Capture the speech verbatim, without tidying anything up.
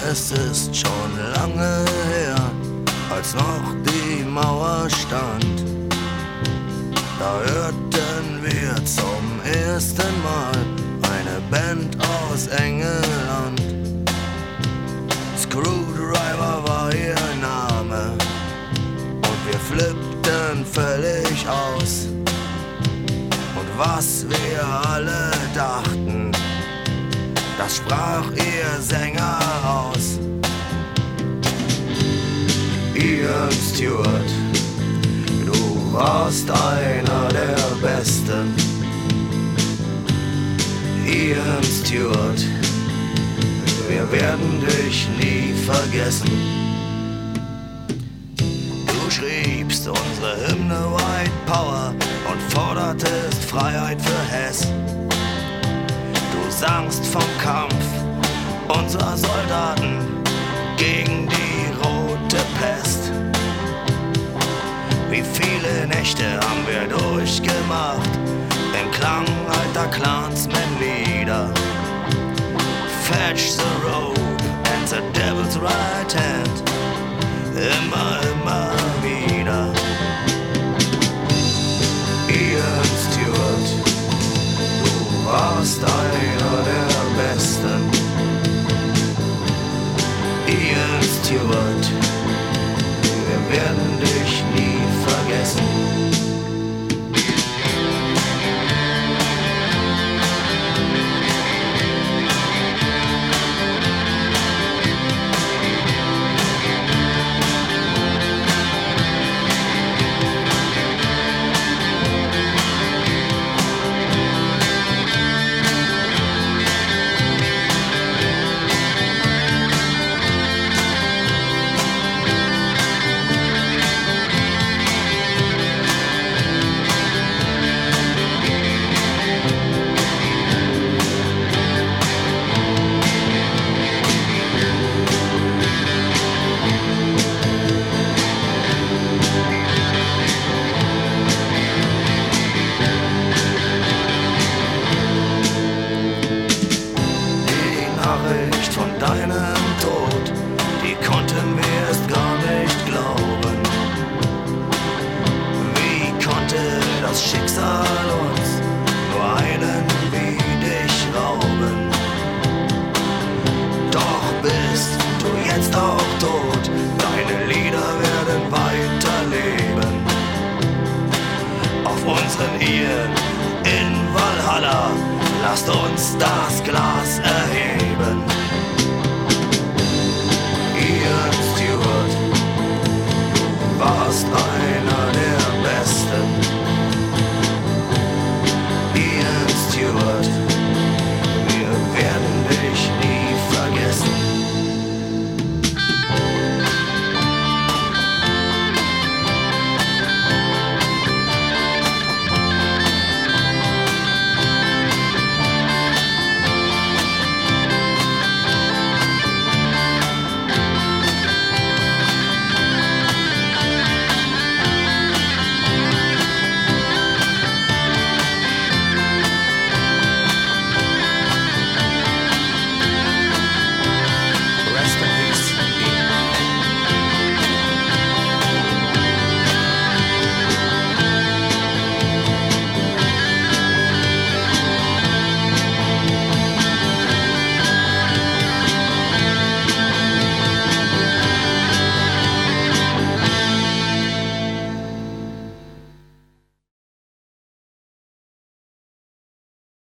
Es ist schon lange her, als noch die Mauer stand. Da hörten wir zum ersten Mal eine Band aus England. Screwdriver war ihr Name und wir flippten völlig aus. Und was wir alle dachten, das sprach ihr Sänger aus. Ian Stewart, du warst einer der Besten. Ian Stewart, wir werden dich nie vergessen. Du schriebst unsere Hymne White Power und fordertest Freiheit für Hess. Du sangst vom Kampf unserer Soldaten gegen die rote Pest. Wie viele Nächte haben wir durchgemacht im Klang alter Clansman-Lieder. Fetch the rope and the devil's right hand, immer, immer wieder. Ian Stewart, du warst einer der Besten. Ian Stewart, wir werden dich nie vergessen. Von deinem Tod, die konnten wir erst gar nicht glauben. Wie konnte das Schicksal uns nur einen wie dich rauben? Doch bist du jetzt auch tot, deine Lieder werden weiterleben. Auf unseren Ian in Valhalla, lasst uns das Glas erheben.